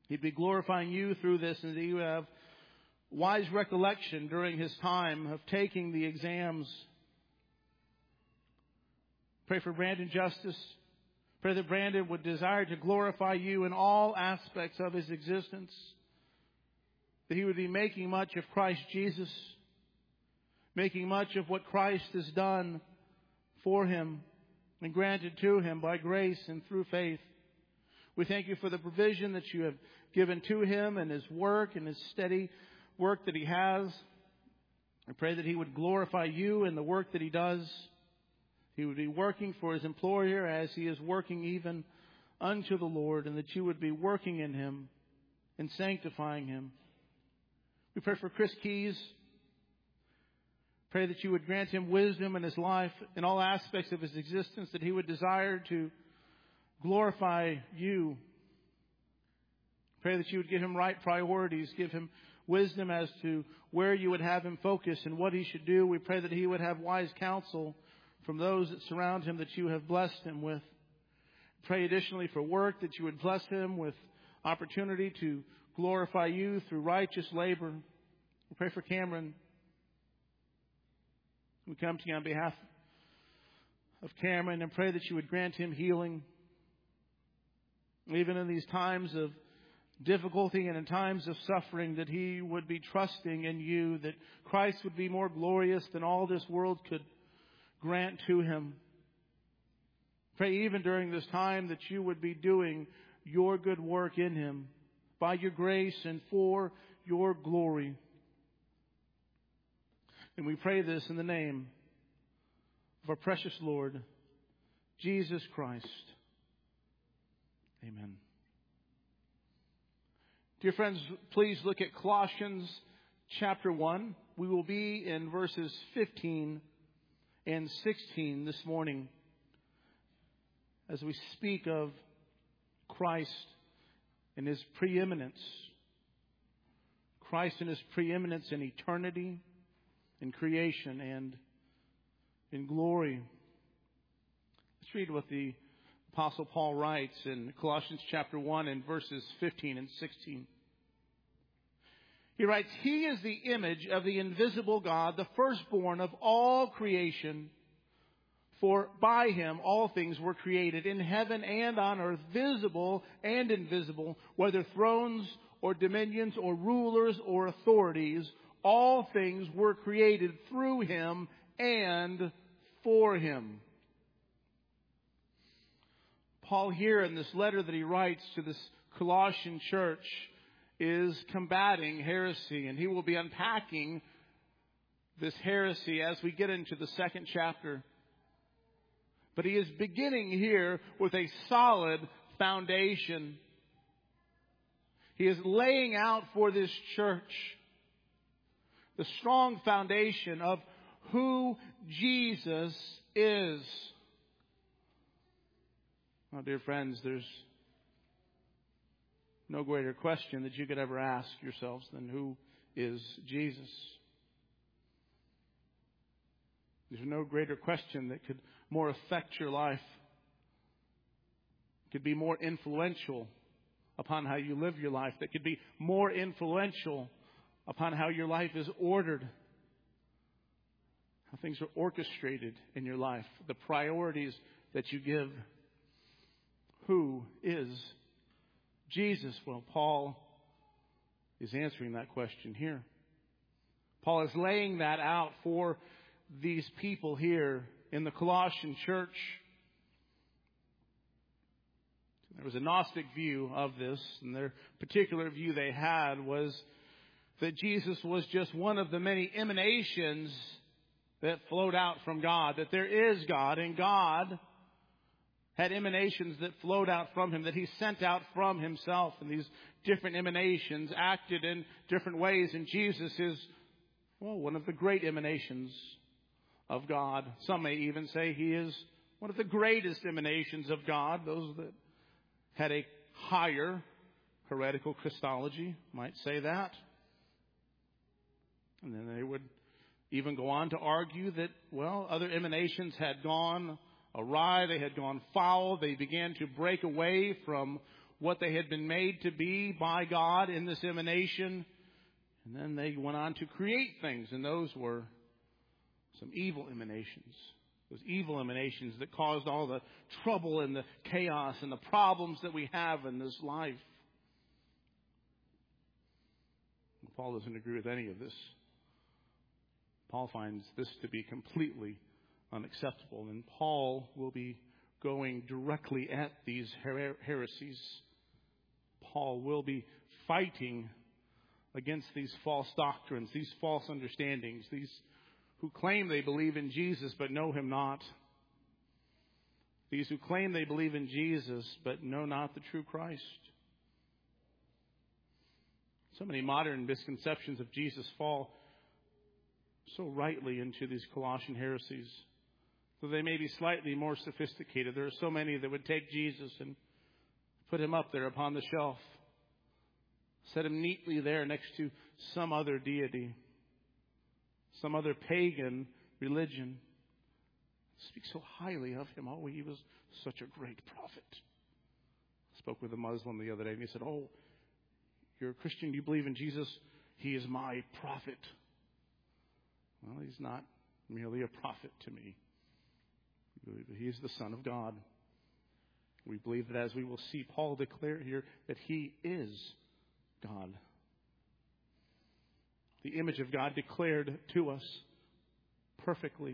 He'd be glorifying you through this, and that you have wise recollection during his time of taking the exams. Pray for Brandon Justice. Pray that Brandon would desire to glorify you in all aspects of his existence. That he would be making much of Christ Jesus. Making much of what Christ has done for him and granted to him by grace and through faith. We thank you for the provision that you have given to him and his work and his steady work that he has. I pray that he would glorify you in the work that he does. He would be working for his employer as he is working even unto the Lord, and that you would be working in him and sanctifying him. We pray for Chris Keys. Pray that you would grant him wisdom in his life, in all aspects of his existence, that he would desire to glorify you. Pray that you would give him right priorities, give him wisdom as to where you would have him focus and what he should do. We pray that he would have wise counsel from those that surround him that you have blessed him with. Pray additionally for work, that you would bless him with opportunity to glorify you through righteous labor. We pray for Cameron. We come to you on behalf of Cameron and pray that you would grant him healing. Even in these times of difficulty and in times of suffering, that he would be trusting in you, that Christ would be more glorious than all this world could grant to him. Pray even during this time that you would be doing your good work in him by your grace and for your glory. And we pray this in the name of our precious Lord, Jesus Christ. Amen. Dear friends, please look at Colossians chapter 1. We will be in verses 15 and 16 this morning as we speak of Christ and his preeminence. Christ and his preeminence in eternity, in creation, and in glory. Let's read what the Apostle Paul writes in Colossians chapter 1 and verses 15 and 16. He writes, "He is the image of the invisible God, the firstborn of all creation. For by him all things were created, in heaven and on earth, visible and invisible, whether thrones or dominions or rulers or authorities. All things were created through him and for him." Paul here in this letter that he writes to this Colossian church is combating heresy, and he will be unpacking this heresy as we get into the second chapter. But he is beginning here with a solid foundation. He is laying out for this church the strong foundation of who Jesus is. Oh, dear friends, there's no greater question that you could ever ask yourselves than who is Jesus. There's no greater question that could more affect your life, could be more influential upon how you live your life, that could be more influential upon how your life is ordered, how things are orchestrated in your life, the priorities that you give. Who is Jesus? Well, Paul is answering that question here. Paul is laying that out for these people here in the Colossian church. There was a Gnostic view of this, and their particular view they had was that Jesus was just one of the many emanations that flowed out from God, that there is God, and God had emanations that flowed out from him, that he sent out from himself, and these different emanations acted in different ways, and Jesus is, well, one of the great emanations of God. Some may even say he is one of the greatest emanations of God. Those that had a higher heretical Christology might say that. And then they would even go on to argue that, well, other emanations had gone awry, they had gone foul, they began to break away from what they had been made to be by God in this emanation. And then they went on to create things, and those were some evil emanations. Those evil emanations that caused all the trouble and the chaos and the problems that we have in this life. Paul doesn't agree with any of this. Paul finds this to be completely unacceptable. And Paul will be going directly at these heresies. Paul will be fighting against these false doctrines, these false understandings, these who claim they believe in Jesus but know Him not. These who claim they believe in Jesus but know not the true Christ. So many modern misconceptions of Jesus fall so rightly into these Colossian heresies. Though they may be slightly more sophisticated, there are so many that would take Jesus and put Him up there upon the shelf, set Him neatly there next to some other deity, some other pagan religion. Speak so highly of Him. Oh, He was such a great prophet. I spoke with a Muslim the other day, and he said, "Oh, you're a Christian, you believe in Jesus? He is my prophet." Well, He's not merely a prophet to me. He is the Son of God. We believe that, as we will see Paul declare here, that He is God. The image of God declared to us perfectly.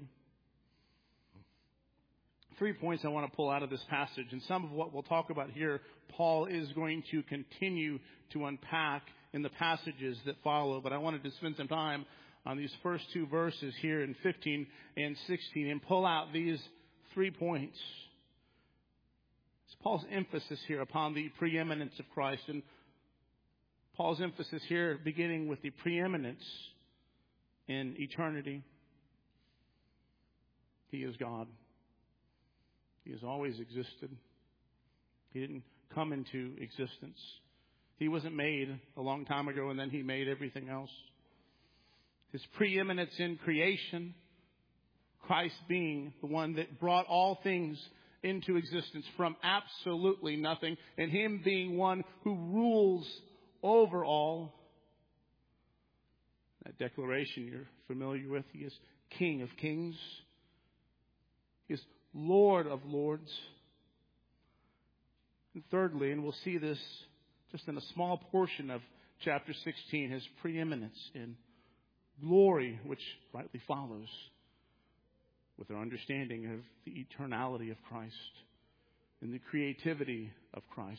3 points I want to pull out of this passage, and some of what we'll talk about here, Paul is going to continue to unpack in the passages that follow. But I wanted to spend some time on these first two verses here in 15 and 16 and pull out these 3 points. It's Paul's emphasis here upon the preeminence of Christ, and Paul's emphasis here beginning with the preeminence in eternity. He is God. He has always existed. He didn't come into existence. He wasn't made a long time ago and then He made everything else. His preeminence in creation, Christ being the one that brought all things into existence from absolutely nothing, and Him being one who rules over all. That declaration you're familiar with. He is King of kings. He is Lord of lords. And thirdly, and we'll see this just in a small portion of chapter 16, His preeminence in glory, which rightly follows with our understanding of the eternality of Christ and the creativity of Christ.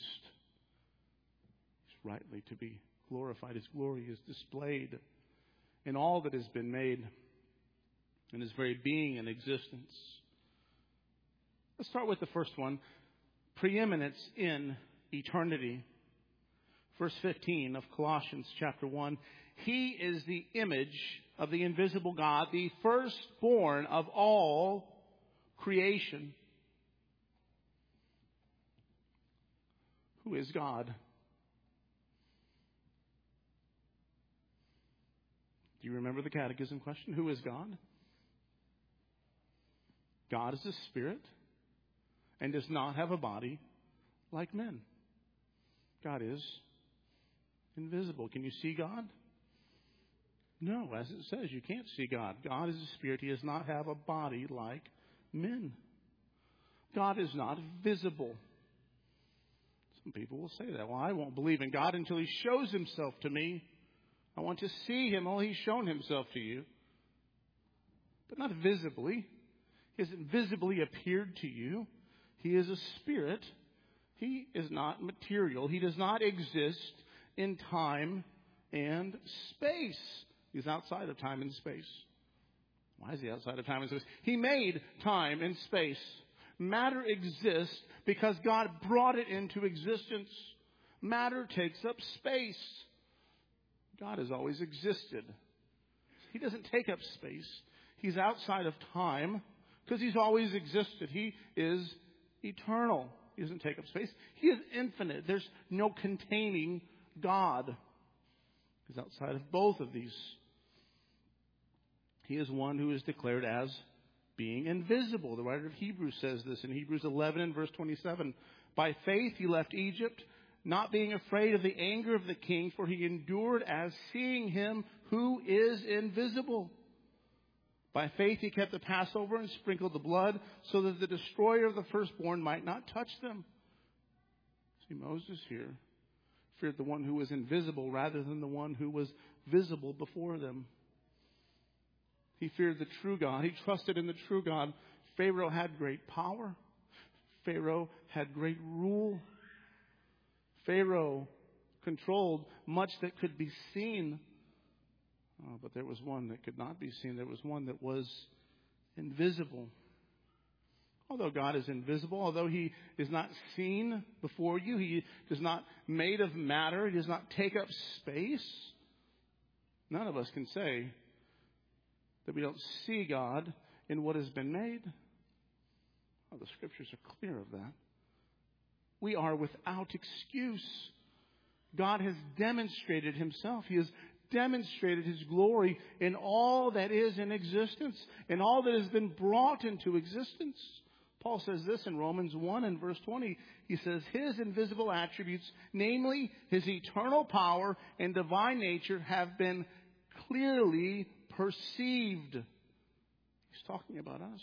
He's rightly to be glorified. His glory is displayed in all that has been made, in His very being and existence. Let's start with the first one, preeminence in eternity. Verse 15 of Colossians chapter 1. He is the image of the invisible God, the firstborn of all creation. Who is God? Do you remember the catechism question? Who is God? God is a spirit and does not have a body like men. God is invisible. Can you see God? No, as it says, you can't see God. God is a spirit. He does not have a body like men. God is not visible. Some people will say that. Well, I won't believe in God until He shows Himself to me. I want to see Him. Well, He's shown Himself to you. But not visibly. He hasn't visibly appeared to you. He is a spirit. He is not material. He does not exist in time and space. He's outside of time and space. Why is He outside of time and space? He made time and space. Matter exists because God brought it into existence. Matter takes up space. God has always existed. He doesn't take up space. He's outside of time because He's always existed. He is eternal. He doesn't take up space. He is infinite. There's no containing God. He's outside of both of these. He is one who is declared as being invisible. The writer of Hebrews says this in Hebrews 11 and verse 27. By faith He left Egypt, not being afraid of the anger of the king, for he endured as seeing him who is invisible. By faith he kept the Passover and sprinkled the blood, so that the destroyer of the firstborn might not touch them. See, Moses here feared the one who was invisible rather than the one who was visible before them. He feared the true God. He trusted in the true God. Pharaoh had great power. Pharaoh had great rule. Pharaoh controlled much that could be seen. Oh, but there was one that could not be seen. There was one that was invisible. Although God is invisible, although He is not seen before you, He is not made of matter, He does not take up space, none of us can say that we don't see God in what has been made. Oh, the Scriptures are clear of that. We are without excuse. God has demonstrated Himself. He has demonstrated His glory in all that is in existence, in all that has been brought into existence. Paul says this in Romans 1 and verse 20. He says, His invisible attributes, namely His eternal power and divine nature, have been clearly perceived. He's talking about us.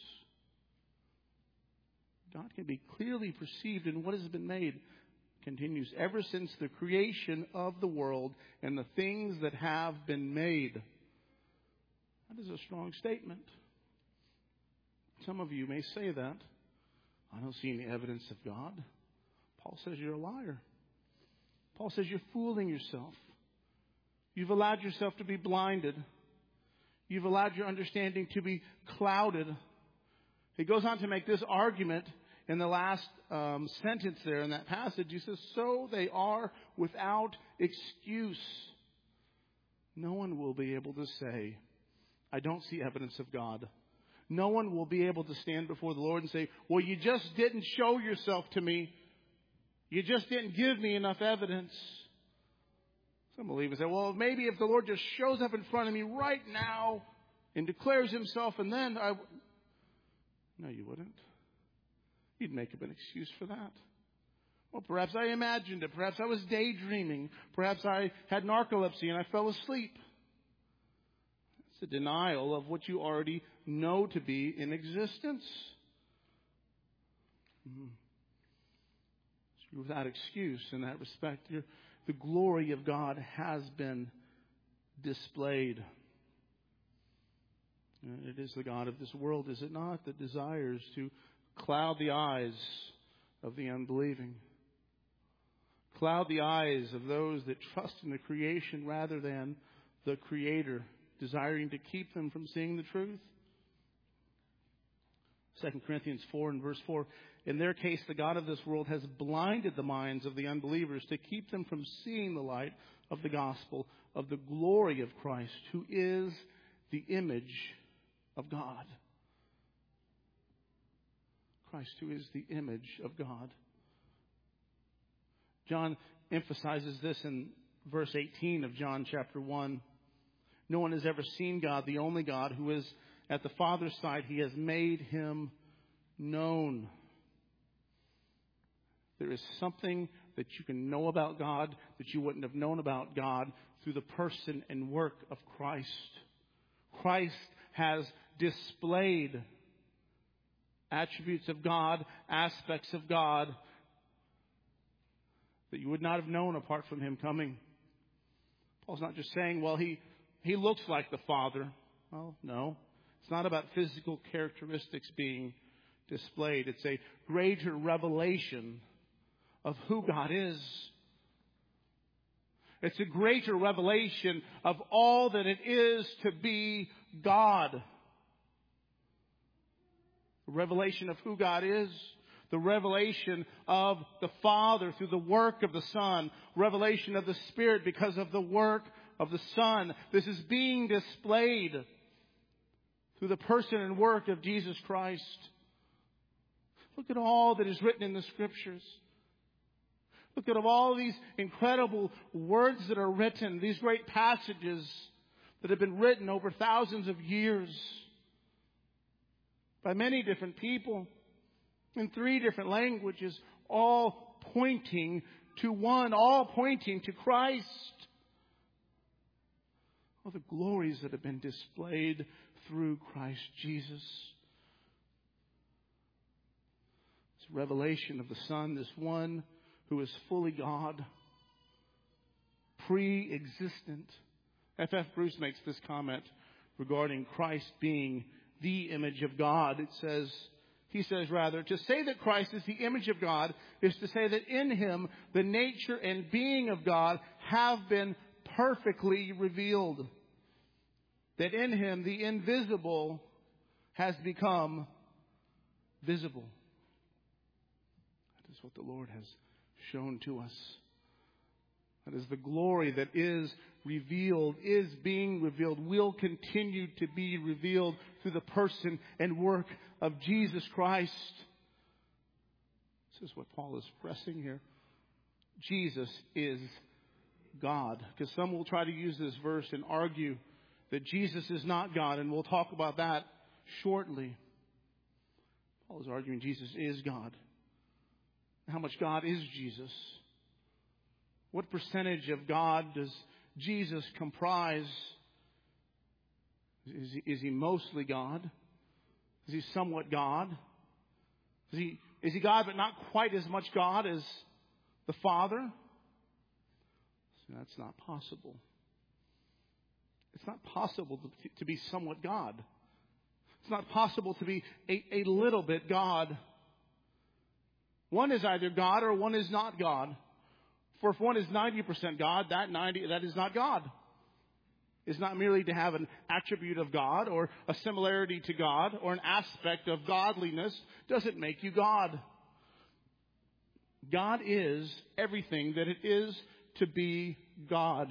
God can be clearly perceived in what has been made. Continues, ever since the creation of the world and the things that have been made. That is a strong statement. Some of you may say that. I don't see any evidence of God. Paul says you're a liar. Paul says you're fooling yourself. You've allowed yourself to be blinded. You've allowed your understanding to be clouded. He goes on to make this argument in the last sentence there in that passage. He says, so they are without excuse. No one will be able to say, I don't see evidence of God. No one will be able to stand before the Lord and say, well, you just didn't show yourself to me. You just didn't give me enough evidence. Some believers say, well, maybe if the Lord just shows up in front of me right now and declares Himself, and then I... No, you wouldn't. You'd make up an excuse for that. Well, perhaps I imagined it. Perhaps I was daydreaming. Perhaps I had narcolepsy and I fell asleep. It's a denial of what you already know to be in existence. So you're without excuse in that respect. The glory of God has been displayed. It is the God of this world, is it not, that desires to cloud the eyes of the unbelieving. Cloud the eyes of those that trust in the creation rather than the Creator, desiring to keep them from seeing the truth. 2 Corinthians 4 and verse 4, in their case, the God of this world has blinded the minds of the unbelievers to keep them from seeing the light of the gospel of the glory of Christ, who is the image of God. Christ, who is the image of God. John emphasizes this in verse 18 of John chapter 1. No one has ever seen God, the only God, who is at the Father's side. He has made Him known. There is something that you can know about God that you wouldn't have known about God through the person and work of Christ. Christ has displayed attributes of God, aspects of God that you would not have known apart from Him coming. Paul's not just saying, well, he looks like the Father. Well, no. It's not about physical characteristics being displayed. It's a greater revelation of who God is. It's a greater revelation of all that it is to be God. The revelation of who God is. The revelation of the Father through the work of the Son. Revelation of the Spirit because of the work of the Son. This is being displayed through the person and work of Jesus Christ. Look at all that is written in the Scriptures. Look at all these incredible words that are written, these great passages that have been written over thousands of years by many different people in 3 different languages, all pointing to one, all pointing to Christ. Oh, the glories that have been displayed through Christ Jesus. This revelation of the Son, this one who is fully God, pre-existent. F.F. Bruce makes this comment regarding Christ being the image of God. He says, to say that Christ is the image of God is to say that in Him the nature and being of God have been perfectly revealed. That in Him the invisible has become visible. That is what the Lord has shown to us. That is the glory that is revealed, is being revealed, will continue to be revealed through the person and work of Jesus Christ. This is what Paul is pressing here. Jesus is God. Because some will try to use this verse and argue that Jesus is not God, and we'll talk about that shortly. Paul is arguing Jesus is God. How much God is Jesus? What percentage of God does Jesus comprise? Is he mostly God? Is he somewhat God? Is he God but not quite as much God as the Father? So that's not possible. It's not possible to be somewhat God. It's not possible to be a little bit God. One is either God or one is not God. For if one is 90% God, that is not God. It's not merely to have an attribute of God or a similarity to God or an aspect of godliness doesn't make you God. God is everything that it is to be God.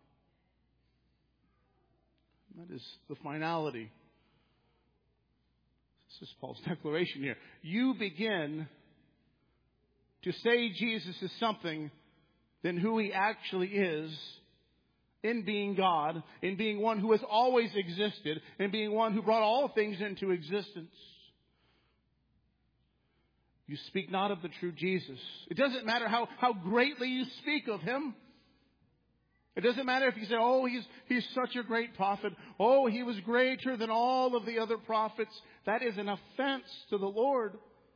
That is the finality. This is Paul's declaration here. You begin to say Jesus is something than who He actually is in being God, in being one who has always existed, in being one who brought all things into existence. You speak not of the true Jesus. It doesn't matter how greatly you speak of Him. It doesn't matter if you say, oh, he's such a great prophet. Oh, he was greater than all of the other prophets. That is an offense to the Lord.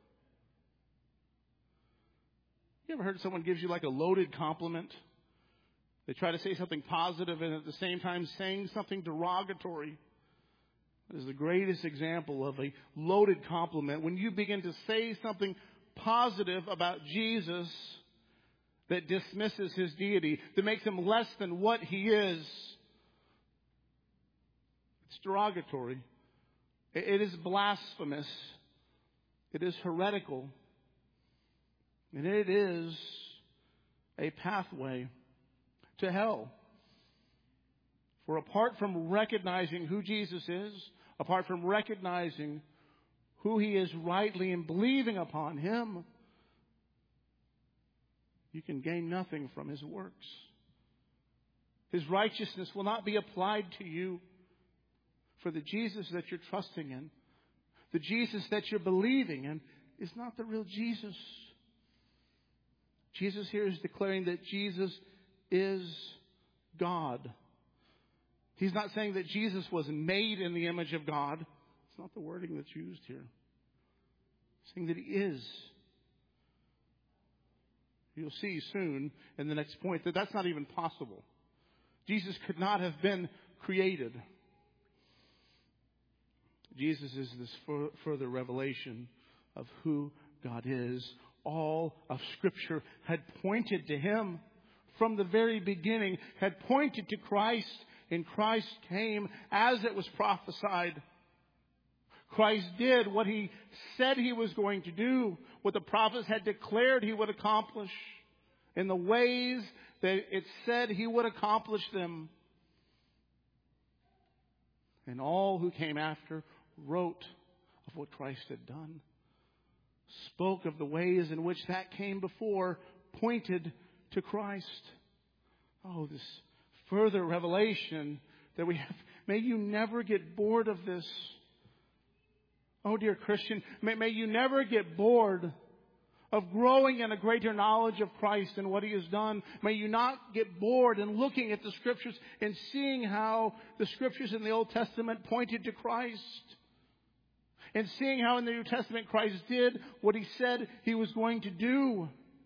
You ever heard someone gives you like a loaded compliment? They try to say something positive and at the same time saying something derogatory. That is the greatest example of a loaded compliment. When you begin to say something positive about Jesus that dismisses His deity, that makes Him less than what He is, it's derogatory. It is blasphemous. It is heretical. And it is a pathway to hell. For apart from recognizing who Jesus is, apart from recognizing who He is rightly and believing upon Him, you can gain nothing from His works. His righteousness will not be applied to you. For the Jesus that you're trusting in, the Jesus that you're believing in, is not the real Jesus. Jesus here is declaring that Jesus is God. He's not saying that Jesus was made in the image of God. It's not the wording that's used here. He's saying that He is. You'll see soon in the next point that that's not even possible. Jesus could not have been created. Jesus is this further revelation of who God is. All of Scripture had pointed to Him from the very beginning, had pointed to Christ, and Christ came as it was prophesied. Christ did what He said He was going to do, what the prophets had declared He would accomplish, in the ways that it said He would accomplish them. And all who came after wrote of what Christ had done, spoke of the ways in which that came before, pointed to Christ. Oh, this further revelation that we have. May you never get bored of this. Oh, dear Christian, may you never get bored of growing in a greater knowledge of Christ and what He has done. May you not get bored in looking at the Scriptures and seeing how the Scriptures in the Old Testament pointed to Christ. And seeing how in the New Testament Christ did what He said He was going to do.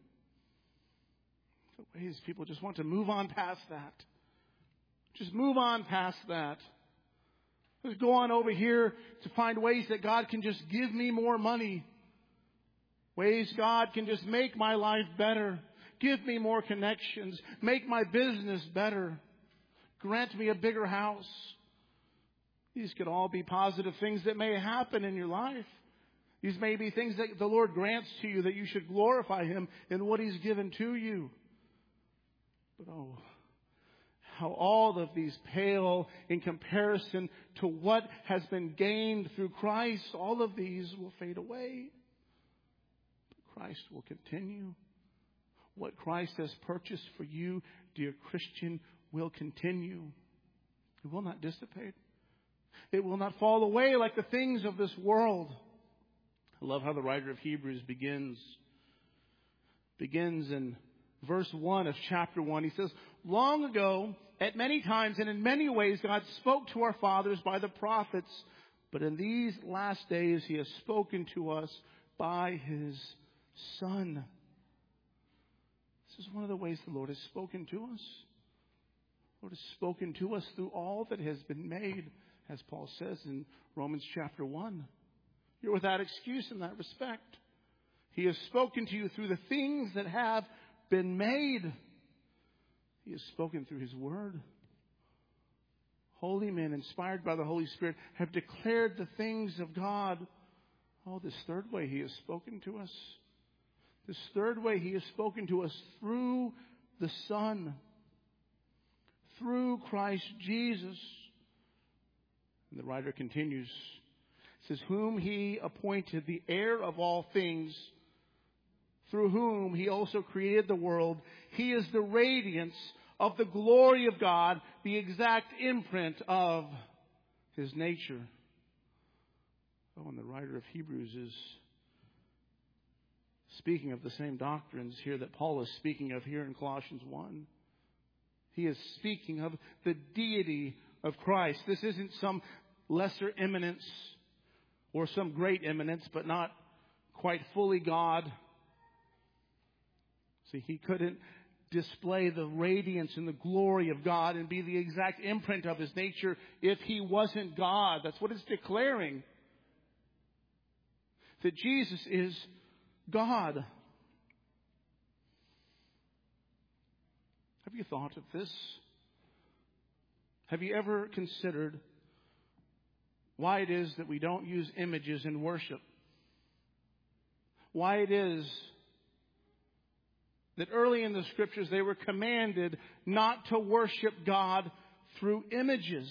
The ways people just want to move on past that. Just move on past that. Let's go on over here to find ways that God can just give me more money. Ways God can just make my life better. Give me more connections. Make my business better. Grant me a bigger house. These could all be positive things that may happen in your life. These may be things that the Lord grants to you that you should glorify Him in what He's given to you. But oh, how all of these pale in comparison to what has been gained through Christ. All of these will fade away. Christ will continue. What Christ has purchased for you, dear Christian, will continue. It will not dissipate. It will not fall away like the things of this world. I love how the writer of Hebrews begins in verse 1 of chapter 1. He says, long ago, at many times and in many ways, God spoke to our fathers by the prophets. But in these last days, He has spoken to us by His Son. This is one of the ways the Lord has spoken to us. The Lord has spoken to us through all that has been made, as Paul says in Romans chapter 1. You're without excuse in that respect. He has spoken to you through the things that have been made. He has spoken through His Word. Holy men, inspired by the Holy Spirit, have declared the things of God. Oh, this third way He has spoken to us. This third way He has spoken to us through the Son. Through Christ Jesus. And the writer continues. It says, whom He appointed the heir of all things, through whom He also created the world. He is the radiance of the glory of God, the exact imprint of His nature. Oh, and the writer of Hebrews is speaking of the same doctrines here that Paul is speaking of here in Colossians 1. He is speaking of the deity of Christ. This isn't some lesser eminence or some great eminence, but not quite fully God. See, He couldn't display the radiance and the glory of God and be the exact imprint of His nature if He wasn't God. That's what it's declaring. That Jesus is God. Have you thought of this? Have you ever considered why it is that we don't use images in worship? Why it is that early in the Scriptures they were commanded not to worship God through images.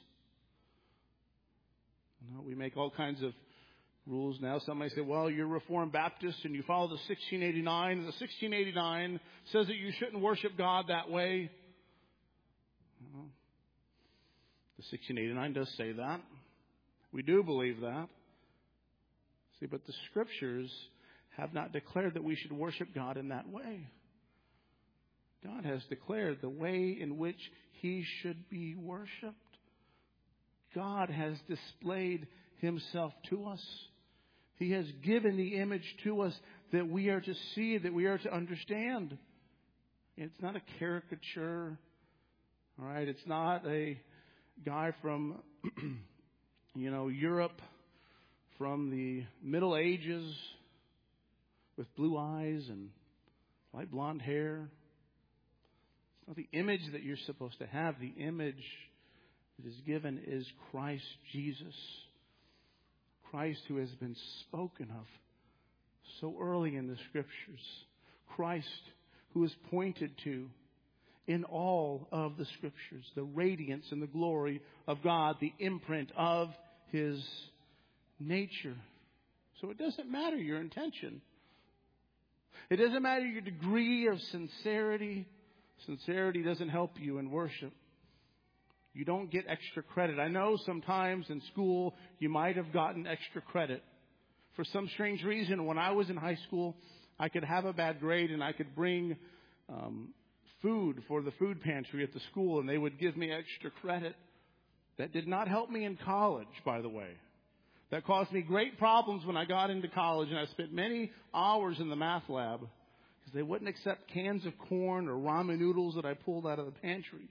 We make all kinds of rules now. Some may say, well, you're Reformed Baptist and you follow the 1689. And the 1689 says that you shouldn't worship God that way. Well, the 1689 does say that. We do believe that. See, but the Scriptures have not declared that we should worship God in that way. God has declared the way in which He should be worshipped. God has displayed Himself to us. He has given the image to us that we are to see, that we are to understand. It's not a caricature. All right, it's not a guy from, Europe, from the Middle Ages, with blue eyes and light blonde hair. It's not the image that you're supposed to have. The image that is given is Christ Jesus. Christ who has been spoken of so early in the Scriptures. Christ who is pointed to in all of the Scriptures. The radiance and the glory of God, the imprint of His nature. So it doesn't matter your intention. It doesn't matter your degree of sincerity. Sincerity doesn't help you in worship. You don't get extra credit. I know sometimes in school you might have gotten extra credit. For some strange reason, when I was in high school, I could have a bad grade and I could bring food for the food pantry at the school and they would give me extra credit. That did not help me in college, by the way. That caused me great problems when I got into college, and I spent many hours in the math lab because they wouldn't accept cans of corn or ramen noodles that I pulled out of the pantry.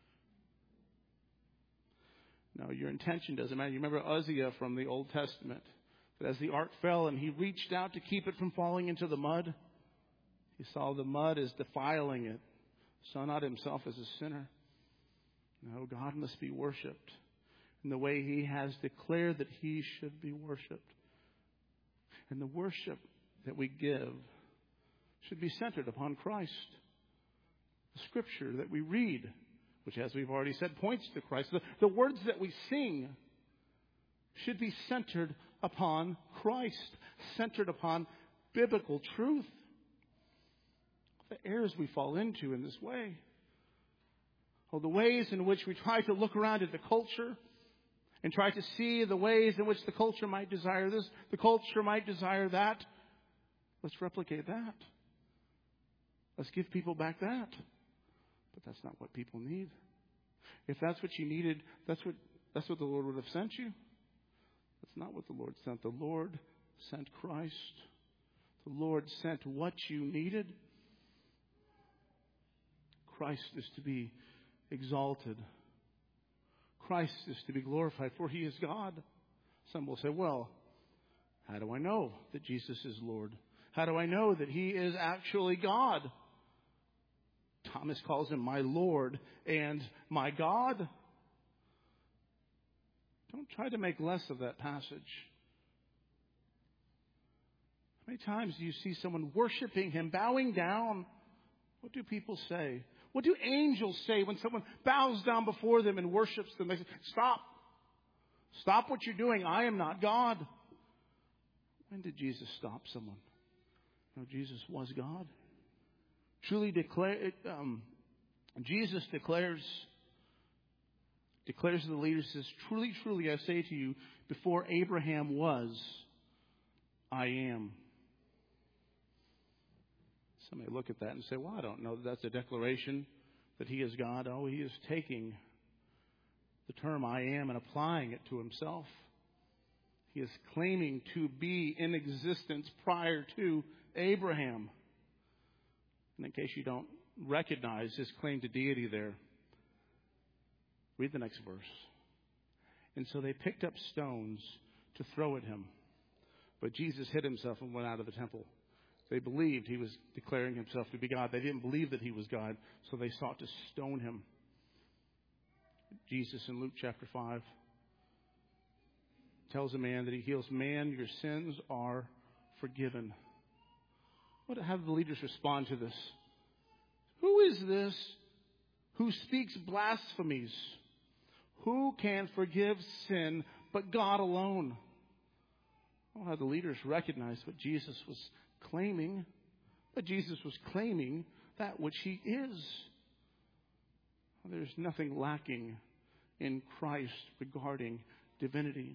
No, your intention doesn't matter. You remember Uzziah from the Old Testament, that as the ark fell and he reached out to keep it from falling into the mud, he saw the mud as defiling it, saw not himself as a sinner. No, God must be worshipped in the way He has declared that He should be worshipped. And the worship that we give should be centered upon Christ. The Scripture that we read, which, as we've already said, points to Christ. The words that we sing should be centered upon Christ, centered upon biblical truth. The errors we fall into in this way, or the ways in which we try to look around at the culture and try to see the ways in which the culture might desire this, the culture might desire that. Let's replicate that. Let's give people back that. But that's not what people need. If that's what you needed, that's what the Lord would have sent you. That's not what the Lord sent. The Lord sent Christ. The Lord sent what you needed. Christ is to be exalted. Christ is to be glorified, for He is God. Some will say, well, how do I know that Jesus is Lord? How do I know that He is actually God? Thomas calls Him my Lord and my God. Don't try to make less of that passage. How many times do you see someone worshiping Him, bowing down? What do people say? What do angels say when someone bows down before them and worships them? They say, stop. Stop what you're doing. I am not God. When did Jesus stop someone? No, Jesus was God. Jesus declares to the leaders, says, truly, truly, I say to you, before Abraham was, I am. Some may look at that and say, well, I don't know that that's a declaration that He is God. Oh, He is taking the term I am and applying it to Himself. He is claiming to be in existence prior to Abraham. And in case you don't recognize His claim to deity there, read the next verse. And so they picked up stones to throw at Him. But Jesus hid Himself and went out of the temple. They believed He was declaring Himself to be God. They didn't believe that He was God, so they sought to stone Him. Jesus in Luke chapter 5 tells a man that He heals. Man, your sins are forgiven. How do the leaders respond to this? Who is this who speaks blasphemies? Who can forgive sin but God alone? How the leaders recognized what Jesus was claiming, that Jesus was claiming that which He is. There's nothing lacking in Christ regarding divinity.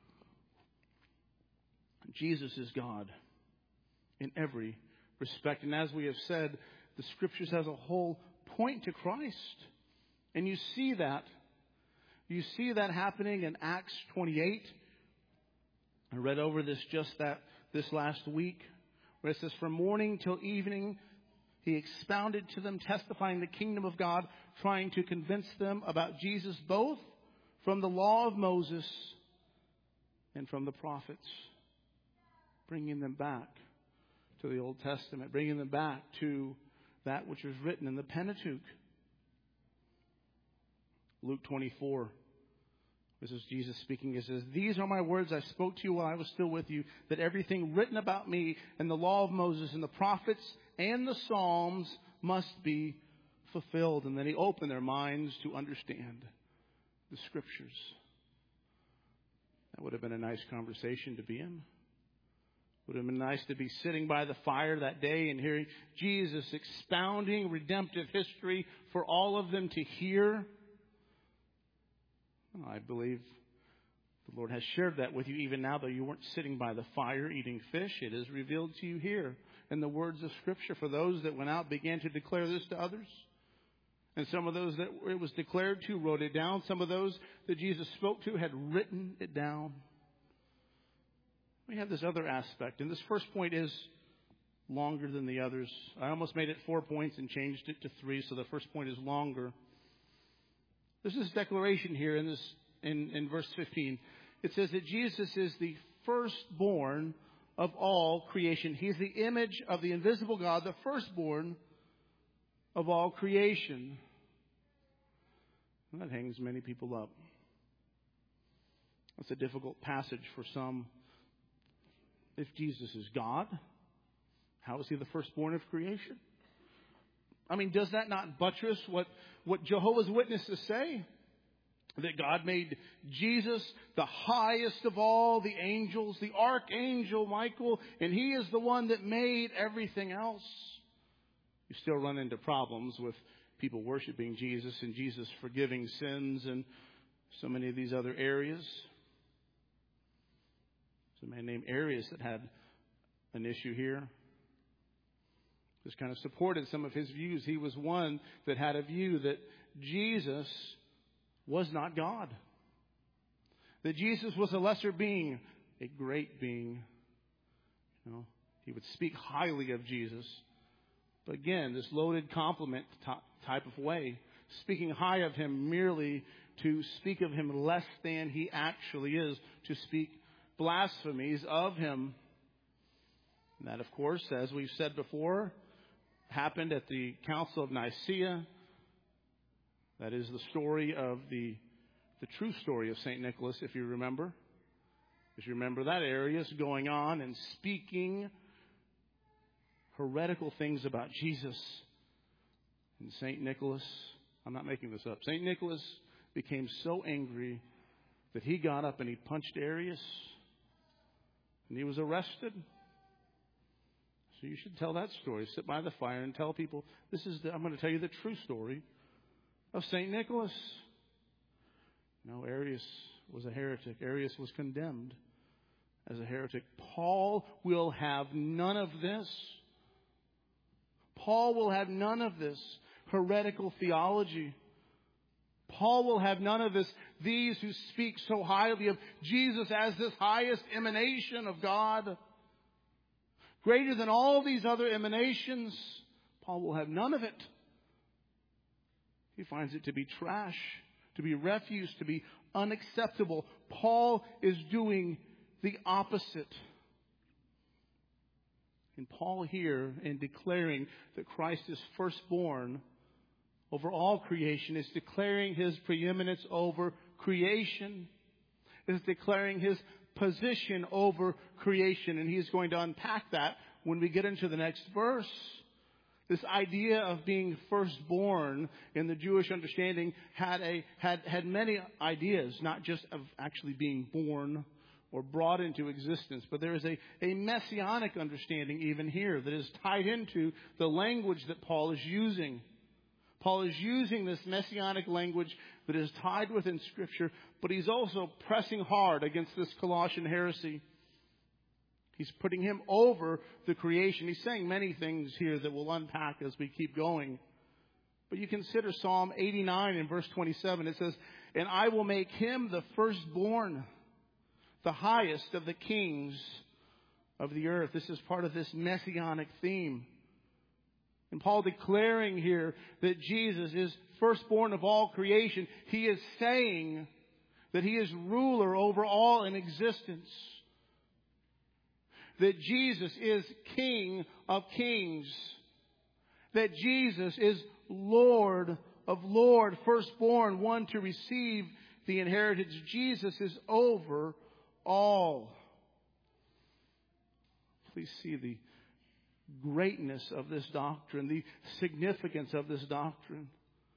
Jesus is God in every respect. And as we have said, the Scriptures as a whole point to Christ. And you see that. You see that happening in Acts 28. I read over this this last week, where it says, from morning till evening, He expounded to them, testifying the kingdom of God, trying to convince them about Jesus, both from the law of Moses and from the prophets, bringing them back to the Old Testament, bringing them back to that which was written in the Pentateuch. Luke 24. This is Jesus speaking. He says, these are my words I spoke to you while I was still with you, that everything written about me in the law of Moses and the prophets and the Psalms must be fulfilled. And then He opened their minds to understand the Scriptures. That would have been a nice conversation to be in. Would have been nice to be sitting by the fire that day and hearing Jesus expounding redemptive history for all of them to hear. I believe the Lord has shared that with you even now, though you weren't sitting by the fire eating fish. It is revealed to you here. in the words of Scripture. For those that went out began to declare this to others. And some of those that it was declared to wrote it down. Some of those that Jesus spoke to had written it down. We have this other aspect. And this first point is longer than the others. I almost made it 4 points and changed it to 3. So the first point is longer. There's this declaration here in verse 15. It says that Jesus is the firstborn of all creation. He's the image of the invisible God, the firstborn of all creation. And that hangs many people up. That's a difficult passage for some. If Jesus is God, how is he the firstborn of creation? I mean, does that not buttress what Jehovah's Witnesses say? That God made Jesus the highest of all the angels, the archangel Michael, and he is the one that made everything else. You still run into problems with people worshiping Jesus and Jesus forgiving sins and so many of these other areas. There's a man named Arius that had an issue here. Just kind of supported some of his views. He was one that had a view that Jesus was not God. That Jesus was a lesser being, a great being. You know, he would speak highly of Jesus. But again, this loaded compliment type of way. Speaking high of him merely to speak of him less than he actually is. To speak blasphemies of him. And that, of course, as we've said before, happened at the Council of Nicaea. That is the story of the true story of St. Nicholas, if you remember. If you remember that Arius going on and speaking heretical things about Jesus. And St. Nicholas, I'm not making this up, St. Nicholas became so angry that he got up and he punched Arius. And he was arrested. So you should tell that story. Sit by the fire and tell people, I'm going to tell you the true story of St. Nicholas. No, Arius was a heretic. Arius was condemned as a heretic. Paul will have none of this. Paul will have none of this heretical theology. Paul will have none of this. These who speak so highly of Jesus as this highest emanation of God, greater than all these other emanations, Paul will have none of it. He finds it to be trash, to be refuse, to be unacceptable. Paul is doing the opposite. And Paul here, in declaring that Christ is firstborn over all creation, is declaring his preeminence over creation, is declaring his position over creation. And he's going to unpack that when we get into the next verse. This idea of being firstborn in the Jewish understanding had many ideas, not just of actually being born or brought into existence, but there is a messianic understanding even here that is tied into the language that Paul is using. Paul is using this messianic language that is tied within Scripture, but he's also pressing hard against this Colossian heresy. He's putting him over the creation. He's saying many things here that we'll unpack as we keep going. But you consider Psalm 89 in verse 27. It says, "And I will make him the firstborn, the highest of the kings of the earth." This is part of this messianic theme. And Paul declaring here that Jesus is firstborn of all creation. He is saying that he is ruler over all in existence. That Jesus is King of kings. That Jesus is Lord of lords, firstborn, one to receive the inheritance. Jesus is over all. Please see the greatness of this doctrine, the significance of this doctrine.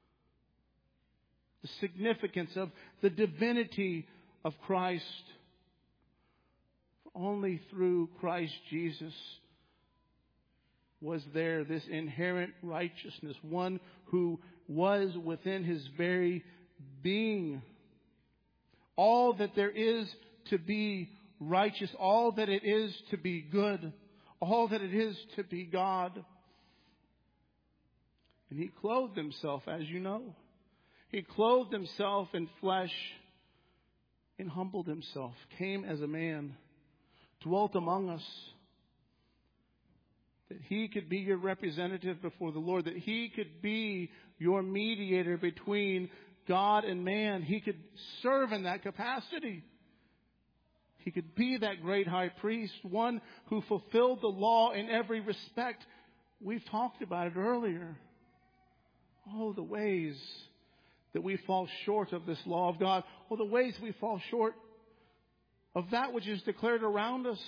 The significance of the divinity of Christ. Only through Christ Jesus was there this inherent righteousness, one who was within his very being. All that there is to be righteous, all that it is to be good, all that it is to be God. And He clothed Himself, as you know. He clothed Himself in flesh and humbled Himself, came as a man, dwelt among us, that He could be your representative before the Lord, that He could be your mediator between God and man. He could serve in that capacity. He could be that great high priest, one who fulfilled the law in every respect. We've talked about it earlier. Oh, the ways that we fall short of this law of God. Oh, the ways we fall short of that which is declared around us.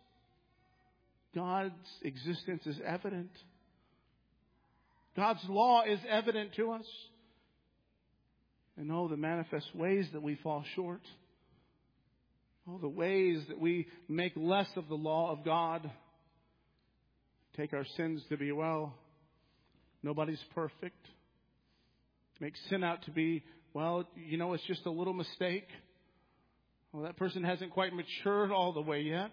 God's existence is evident. God's law is evident to us. And oh, the manifest ways that we fall short. Oh, the ways that we make less of the law of God. Take our sins to be, well, nobody's perfect. Make sin out to be, well, it's just a little mistake. Well, that person hasn't quite matured all the way yet.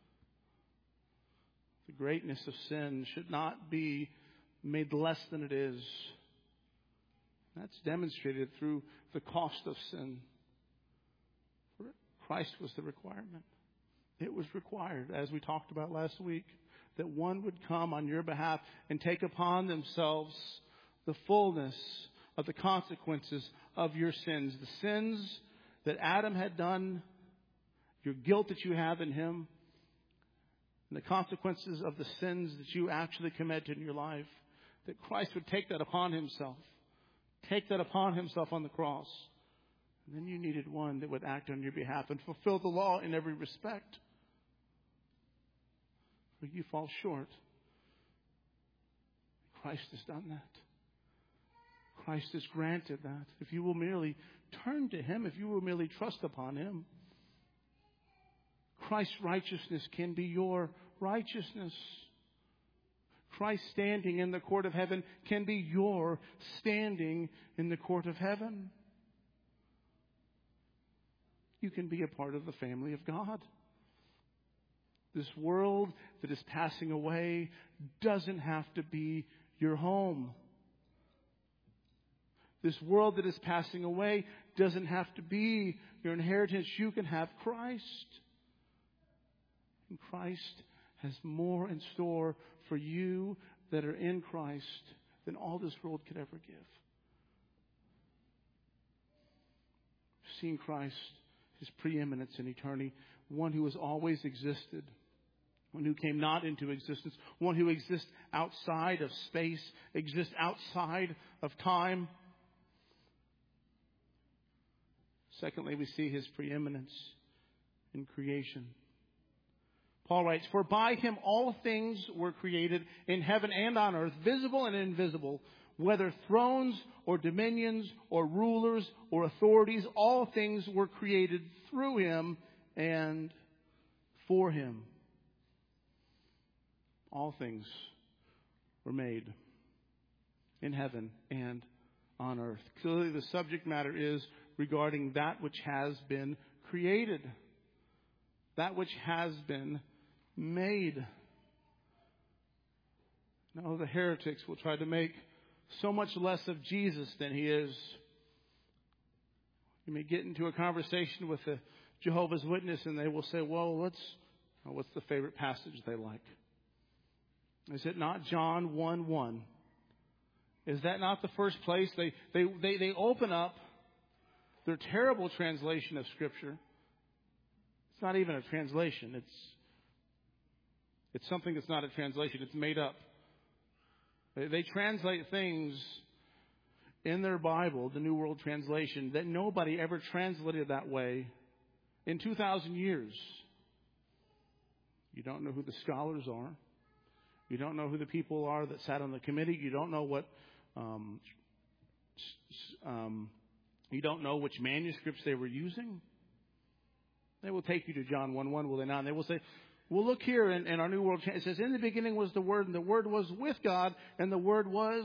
The greatness of sin should not be made less than it is. That's demonstrated through the cost of sin. Christ was the requirement. It was required, as we talked about last week, that one would come on your behalf and take upon themselves the fullness of the consequences of your sins. The sins that Adam had done, your guilt that you have in him, and the consequences of the sins that you actually committed in your life, that Christ would take that upon Himself. Take that upon Himself on the cross. And then you needed one that would act on your behalf and fulfill the law in every respect. For you fall short. Christ has done that. Christ has granted that. If you will merely turn to Him, if you will merely trust upon Him, Christ's righteousness can be your righteousness. Christ standing in the court of heaven can be your standing in the court of heaven. You can be a part of the family of God. This world that is passing away doesn't have to be your home. This world that is passing away doesn't have to be your inheritance. You can have Christ. And Christ has more in store for you that are in Christ than all this world could ever give. Seeing Christ, His preeminence in eternity, one who has always existed, one who came not into existence, one who exists outside of space, exists outside of time. Secondly, we see His preeminence in creation. Paul writes, "For by Him all things were created in heaven and on earth, visible and invisible, whether thrones or dominions or rulers or authorities, all things were created through Him and for Him." All things were made in heaven and on earth. Clearly the subject matter is regarding that which has been created, that which has been made. Now, the heretics will try to make so much less of Jesus than He is. You may get into a conversation with a Jehovah's Witness and they will say, well, what's the favorite passage they like? Is it not John 1:1? Is that not the first place they open up their terrible translation of Scripture? It's not even a translation. It's something that's not a translation. It's made up. They translate things in their Bible, the New World Translation, that nobody ever translated that way in 2,000 years. You don't know who the scholars are. You don't know who the people are that sat on the committee. You don't know you don't know which manuscripts they were using. They will take you to John 1:1, will they not? And they will say, well, look here in our New World Translation. It says, in the beginning was the Word, and the Word was with God, and the Word was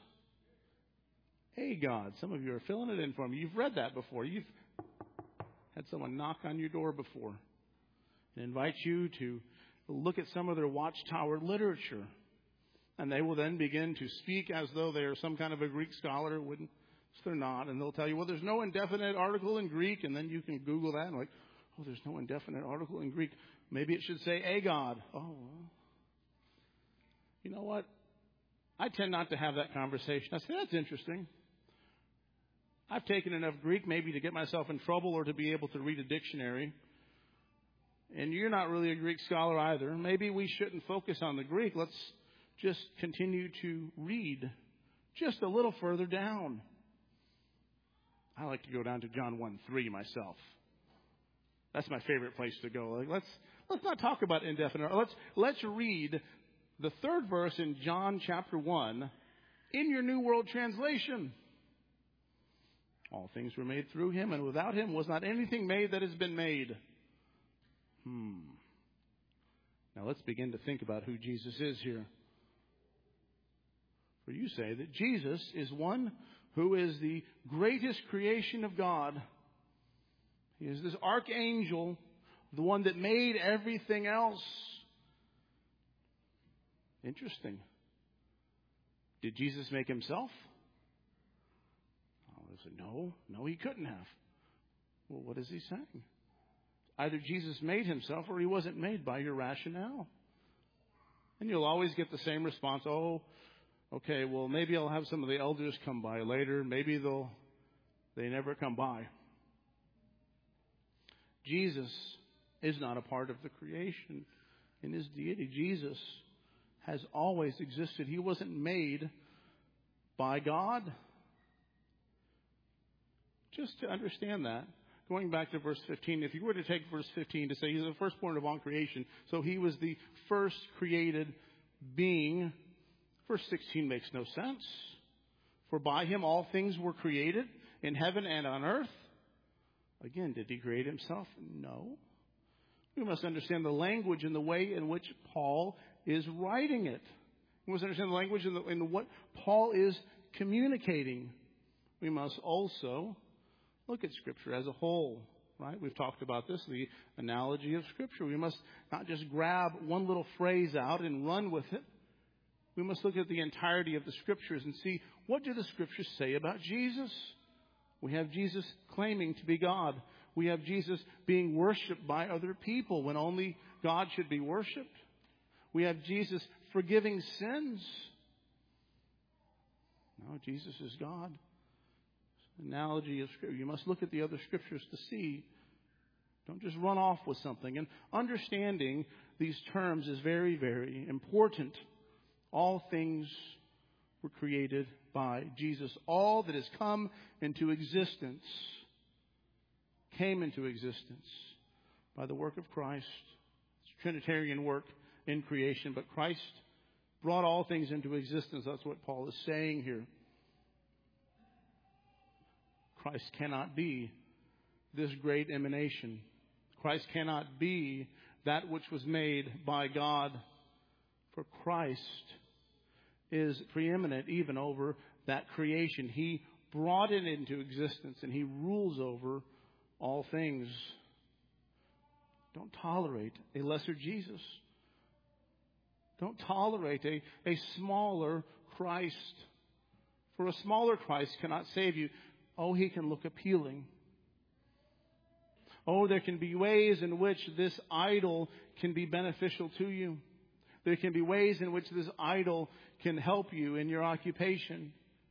a God. Some of you are filling it in for me. You've read that before. You've had someone knock on your door before and invite you to look at some of their Watchtower literature. And they will then begin to speak as though they are some kind of a Greek scholar. They're not. And they'll tell you, well, there's no indefinite article in Greek. And then you can Google that and oh, there's no indefinite article in Greek. Maybe it should say a God. Oh, well. You know what? I tend not to have that conversation. I say, that's interesting. I've taken enough Greek maybe to get myself in trouble or to be able to read a dictionary. And you're not really a Greek scholar either. Maybe we shouldn't focus on the Greek. Let's just continue to read just a little further down. I like to go down to John 1:3 myself. That's my favorite place to go. Let's not talk about indefinite. Let's read the third verse in John chapter 1 in your New World Translation. All things were made through him, and without him was not anything made that has been made. Now let's begin to think about who Jesus is here. For you say that Jesus is one who is the greatest creation of God. He is this archangel, the one that made everything else. Interesting. Did Jesus make himself? Oh, they said, no, he couldn't have. Well, what is he saying? Either Jesus made himself or he wasn't made by your rationale. And you'll always get the same response. Oh, okay, well, maybe I'll have some of the elders come by later. Maybe they never come by. Jesus is not a part of the creation in his deity. Jesus has always existed. He wasn't made by God. Just to understand that, going back to verse 15, if you were to take verse 15 to say he's the firstborn of all creation, so he was the first created being, verse 16 makes no sense. For by him all things were created in heaven and on earth. Again, did he create himself? No. We must understand the language and the way in which Paul is writing it. We must understand the language and what Paul is communicating. We must also look at Scripture as a whole, right? We've talked about this, the analogy of Scripture. We must not just grab one little phrase out and run with it. We must look at the entirety of the Scriptures and see, what do the Scriptures say about Jesus? We have Jesus claiming to be God. We have Jesus being worshipped by other people when only God should be worshipped. We have Jesus forgiving sins. No, Jesus is God. Analogy of Scripture. You must look at the other Scriptures to see. Don't just run off with something. And understanding these terms is very, very important. All things were created by Jesus. All that has come into existence came into existence by the work of Christ. It's Trinitarian work in creation, but Christ brought all things into existence. That's what Paul is saying here. Christ cannot be this great emanation. Christ cannot be that which was made by God. For Christ is preeminent even over that creation. He brought it into existence and he rules over all things. Don't tolerate a lesser Jesus. Don't tolerate a smaller Christ. For a smaller Christ cannot save you. Oh, he can look appealing. Oh, there can be ways in which this idol can be beneficial to you. There can be ways in which this idol can help you in your occupation.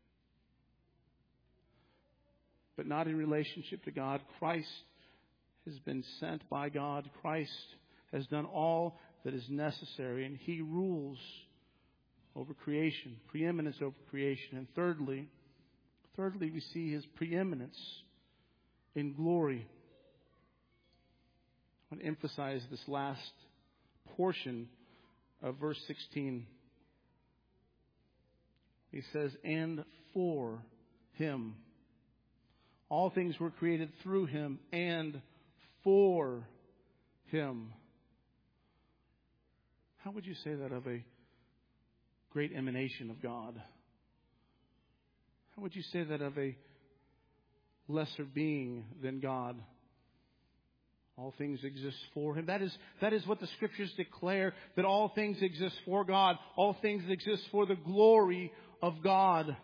But not in relationship to God. Christ has been sent by God. Christ has done all that is necessary, and he rules over creation, preeminence over creation. And thirdly, we see his preeminence in glory. I want to emphasize this last portion of verse 16. He says, and for him. All things were created through him and for him. How would you say that of a great emanation of God? How would you say that of a lesser being than God? All things exist for Him. That is what the Scriptures declare, that all things exist for God. All things exist for the glory of God.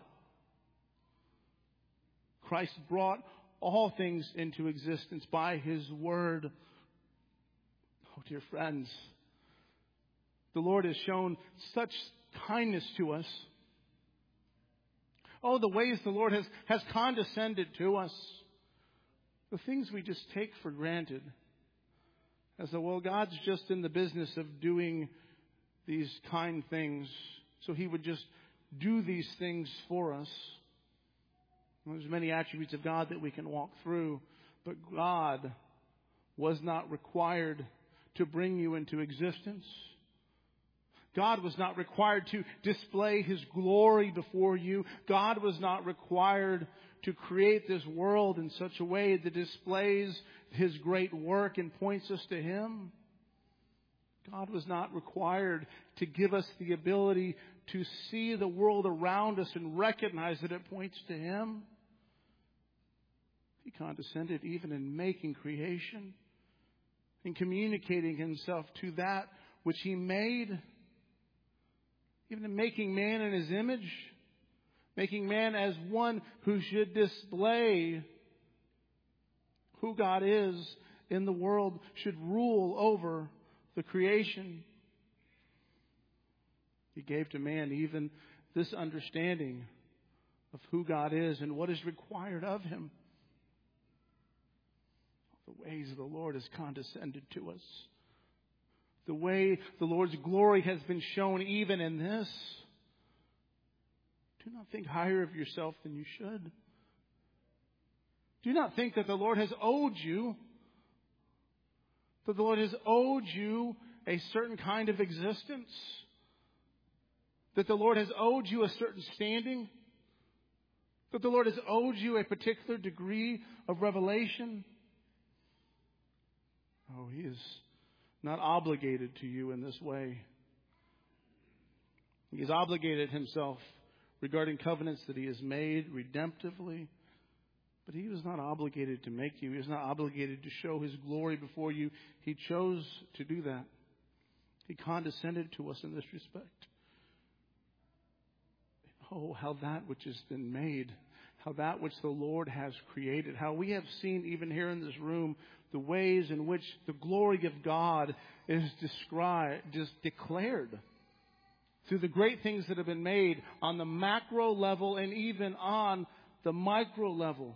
Christ brought all things into existence by His Word. Oh, dear friends, the Lord has shown such kindness to us. Oh, the ways the Lord has condescended to us. The things we just take for granted. As though, well, God's just in the business of doing these kind things, so He would just do these things for us. Well, there's many attributes of God that we can walk through, but God was not required to bring you into existence. God was not required to display His glory before you. God was not required to create this world in such a way that displays His great work and points us to Him. God was not required to give us the ability to see the world around us and recognize that it points to Him. He condescended even in making creation, in communicating Himself to that which He made. Even in making man in His image, making man as one who should display who God is in the world, should rule over the creation. He gave to man even this understanding of who God is and what is required of Him. The ways of the Lord has condescended to us. The way the Lord's glory has been shown even in this. Do not think higher of yourself than you should. Do not think that the Lord has owed you. That the Lord has owed you a certain kind of existence. That the Lord has owed you a certain standing. That the Lord has owed you a particular degree of revelation. Oh, He is not obligated to you in this way. He has obligated Himself regarding covenants that He has made redemptively. But He was not obligated to make you. He was not obligated to show His glory before you. He chose to do that. He condescended to us in this respect. Oh, how that which has been made, how that which the Lord has created, how we have seen even here in this room the ways in which the glory of God is declared through the great things that have been made on the macro level and even on the micro level.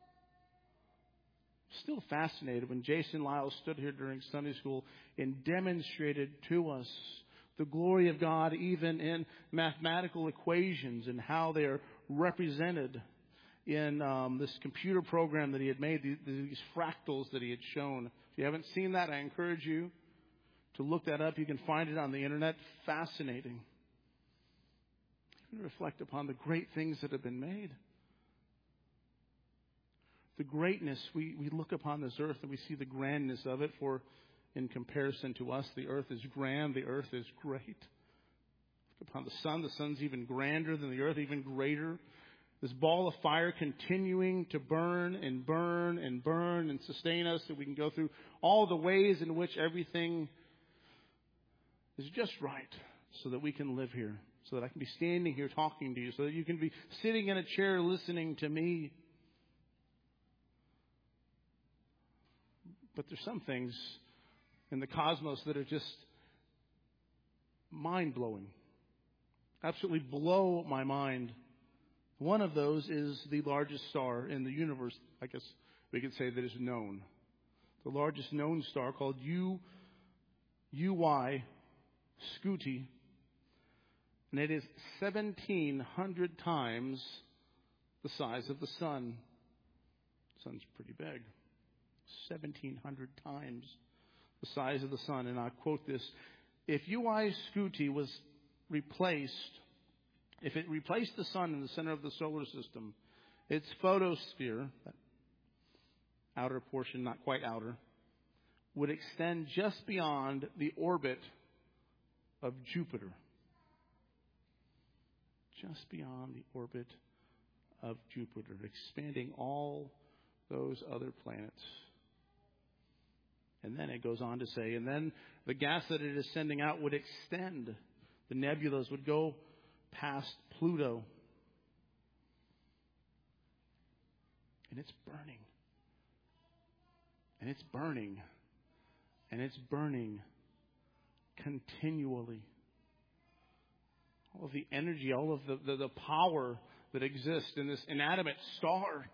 Still fascinated when Jason Lyles stood here during Sunday school and demonstrated to us the glory of God even in mathematical equations and how they are represented in this computer program that he had made, these fractals that he had shown. If you haven't seen that, I encourage you to look that up. You can find it on the internet. Fascinating. You can reflect upon the great things that have been made. The greatness, we look upon this earth and we see the grandness of it, for in comparison to us, the earth is grand, the earth is great. Look upon the sun's even grander than the earth, even greater. This ball of fire continuing to burn and burn and burn and sustain us so we can go through all the ways in which everything is just right so that we can live here, so that I can be standing here talking to you, so that you can be sitting in a chair listening to me. But there's some things in the cosmos that are just mind-blowing. Absolutely blow my mind. One of those is the largest star in the universe, I guess we could say, that is known. The largest known star, called UY Scuti. And it is 1,700 times the size of the sun. The sun's pretty big. 1,700 times the size of the sun. And I quote this: if UY Scuti was replaced, if it replaced the sun in the center of the solar system, its photosphere, that outer portion, not quite outer, would extend just beyond the orbit of Jupiter. Just beyond the orbit of Jupiter, expanding all those other planets. And then it goes on to say, and then the gas that it is sending out would extend. The nebulas would go past Pluto. And it's burning. And it's burning. And it's burning continually. All of the energy, all of the power that exists in this inanimate star.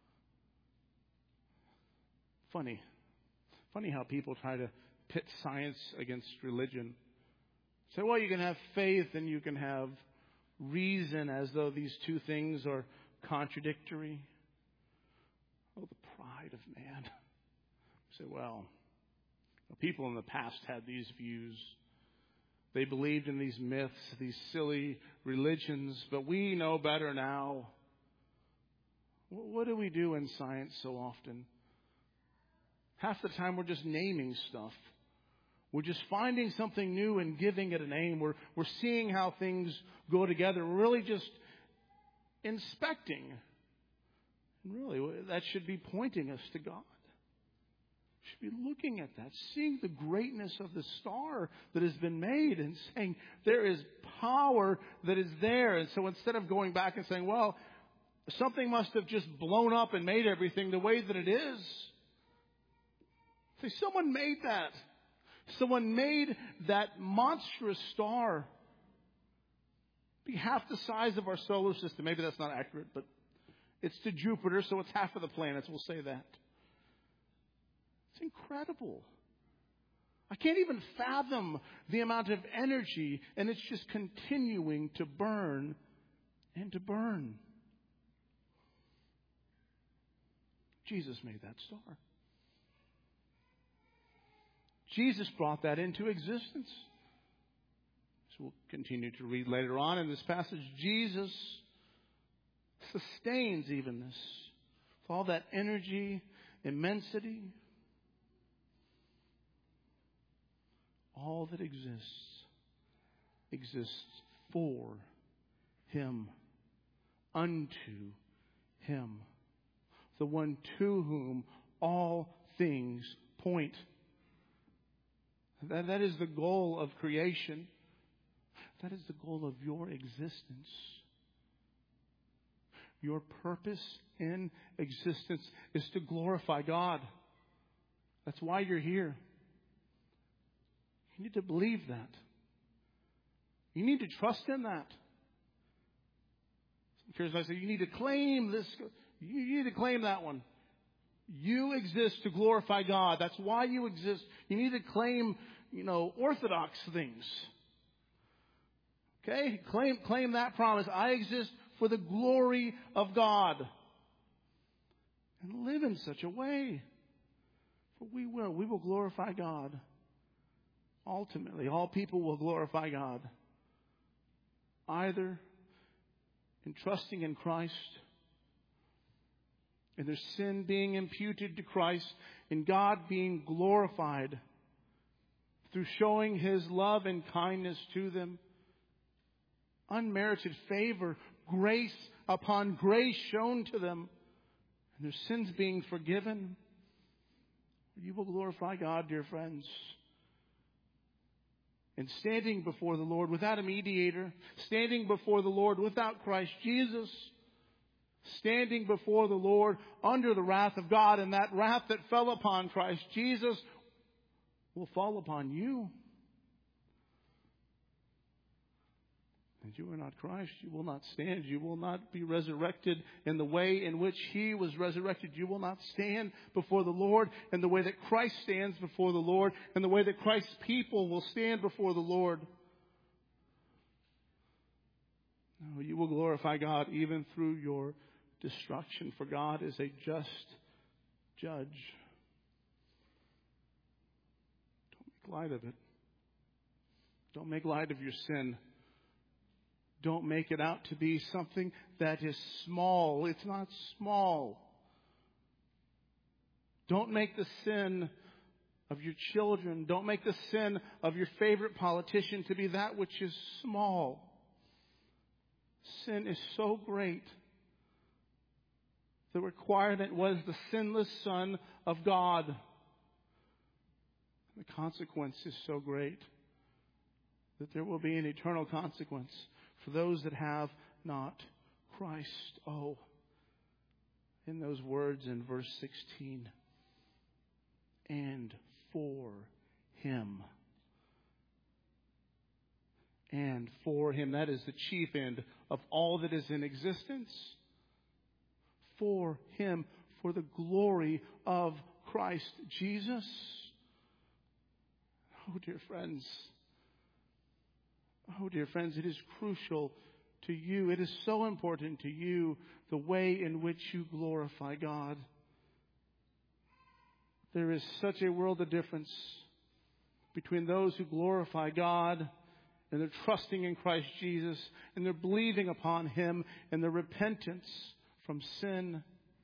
Funny how people try to pit science against religion. Say, well, you can have faith and you can have reason, as though these two things are contradictory. Oh, the pride of man. Say, well, people in the past had these views. They believed in these myths, these silly religions, but we know better now. What do we do in science so often? Half the time we're just naming stuff. We're just finding something new and giving it a name. We're seeing how things go together. We're really just inspecting. And really, that should be pointing us to God. We should be looking at that, seeing the greatness of the star that has been made and saying there is power that is there. And so instead of going back and saying, well, something must have just blown up and made everything the way that it is. Say, someone made that. Someone made that monstrous star. Be half the size of our solar system. Maybe that's not accurate, but it's to Jupiter, so it's half of the planets. We'll say that. It's incredible. I can't even fathom the amount of energy, and it's just continuing to burn and to burn. Jesus made that star. Jesus brought that into existence. So we'll continue to read later on in this passage. Jesus sustains even this. With all that energy, immensity, all that exists for Him, unto Him, the one to whom all things point. That is the goal of creation. That is the goal of your existence. Your purpose in existence is to glorify God. That's why you're here. You need to believe that. You need to trust in that. Here's what I say. You need to claim this. You need to claim that one. You exist to glorify God. That's why you exist. You need to claim, orthodox things. Okay? Claim that promise. I exist for the glory of God. And live in such a way. For we will glorify God. Ultimately, all people will glorify God. Either in trusting in Christ, and their sin being imputed to Christ, and God being glorified through showing His love and kindness to them. Unmerited favor, grace upon grace shown to them, and their sins being forgiven. You will glorify God, dear friends. And standing before the Lord without a mediator, standing before the Lord without Christ Jesus, standing before the Lord under the wrath of God, and that wrath that fell upon Christ Jesus will fall upon you. And you are not Christ. You will not stand. You will not be resurrected in the way in which He was resurrected. You will not stand before the Lord in the way that Christ stands before the Lord, and the way that Christ's people will stand before the Lord. No, you will glorify God even through your destruction, for God is a just judge. Don't make light of it. Don't make light of your sin. Don't make it out to be something that is small. It's not small. Don't make the sin of your children, don't make the sin of your favorite politician to be that which is small. Sin is so great. The requirement was the sinless Son of God. The consequence is so great that there will be an eternal consequence for those that have not Christ. Oh, in those words in verse 16, and for Him. And for Him. That is the chief end of all that is in existence. For Him. For the glory of Christ Jesus. Oh, dear friends. Oh, dear friends, it is crucial to you. It is so important to you the way in which you glorify God. There is such a world of difference between those who glorify God and they're trusting in Christ Jesus and they're believing upon Him and their repentance from sin,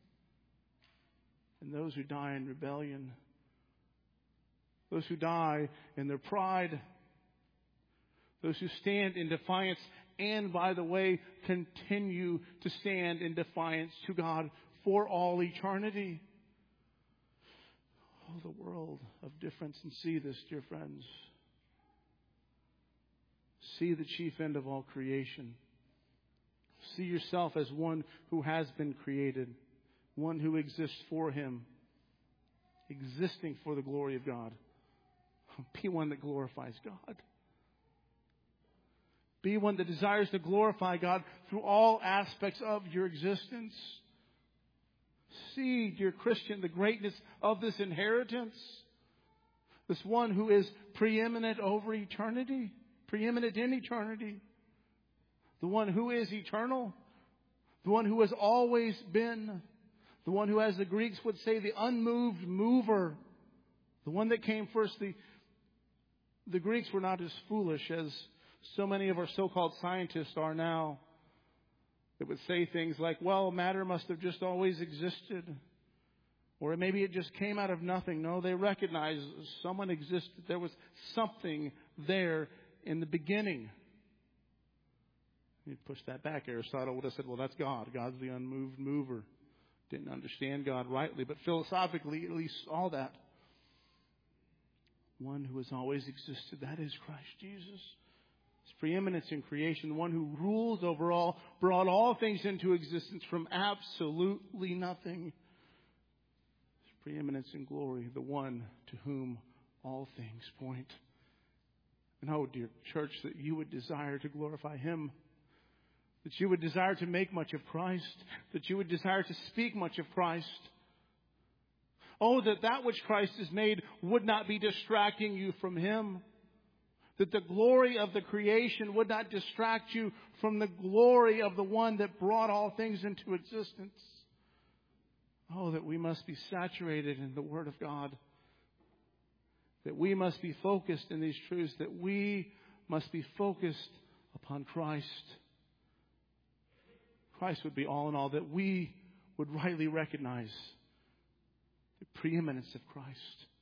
and those who die in rebellion, those who die in their pride, those who stand in defiance and, by the way, continue to stand in defiance to God for all eternity. Oh, the world of difference. And see this, dear friends. See the chief end of all creation. See yourself as one who has been created, one who exists for Him, existing for the glory of God. Be one that glorifies God. Be one that desires to glorify God through all aspects of your existence. See, dear Christian, the greatness of this inheritance. This one who is preeminent over eternity, preeminent in eternity. The one who is eternal. The one who has always been. The one who, as the Greeks would say, the unmoved mover. The one that came first. The Greeks were not as foolish as so many of our so-called scientists are now. It would say things like, well, matter must have just always existed. Or maybe it just came out of nothing. No, they recognized someone existed. There was something there in the beginning. You'd push that back. Aristotle would have said, well, that's God. God's the unmoved mover. Didn't understand God rightly, but philosophically at least saw that. One who has always existed, that is Christ Jesus. His preeminence in creation, the one who rules over all, brought all things into existence from absolutely nothing. His preeminence in glory, the one to whom all things point. And oh, dear church, that you would desire to glorify Him. That you would desire to make much of Christ. That you would desire to speak much of Christ. Oh, that which Christ has made would not be distracting you from Him. That the glory of the creation would not distract you from the glory of the one that brought all things into existence. Oh, that we must be saturated in the Word of God. That we must be focused in these truths. That we must be focused upon Christ. Christ would be all in all. That we would rightly recognize the preeminence of Christ.